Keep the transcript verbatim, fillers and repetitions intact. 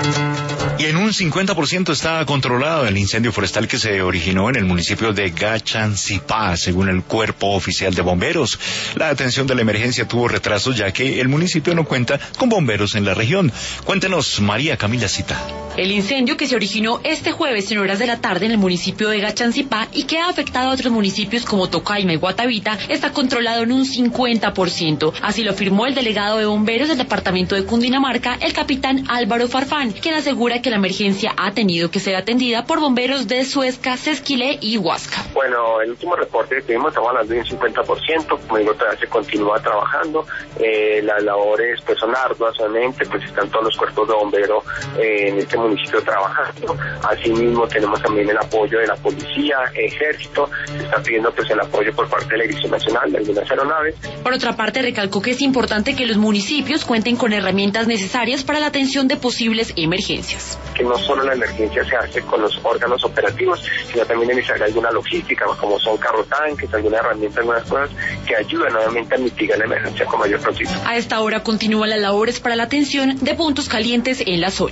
Y en un cincuenta por ciento está controlado el incendio forestal que se originó en el municipio de Gachancipá, según el Cuerpo Oficial de Bomberos. La atención de la emergencia tuvo retrasos ya que el municipio no cuenta con bomberos en la región. Cuéntenos, María Camila Cita. El incendio que se originó este jueves en horas de la tarde en el municipio de Gachancipá y que ha afectado a otros municipios como Tocaima y Guatavita está controlado en un cincuenta por ciento. Así lo afirmó el delegado de bomberos del departamento de Cundinamarca, el capitán Álvaro Farfán, quien asegura que la emergencia ha tenido que ser atendida por bomberos de Suezca, Sesquilé y Huasca. Bueno, el último reporte que tuvimos estamos hablando de un cincuenta por ciento, como digo, todavía se continúa trabajando, eh, las labores pues son arduas, obviamente, pues están todos los cuerpos de bomberos eh, en este municipio trabajando. Asimismo tenemos también el apoyo de la policía, ejército, se está pidiendo pues el apoyo por parte de la Dirección Nacional de algunas aeronaves. Por otra parte, recalcó que es importante que los municipios cuenten con herramientas necesarias para la atención de posibles emergencias. Que no solo la emergencia se hace con los órganos operativos, sino también es necesaria alguna logística, como son carro tanques, alguna herramienta, algunas cosas que ayudan nuevamente a mitigar la emergencia con mayor prontitud. A esta hora continúan las labores para la atención de puntos calientes en la zona.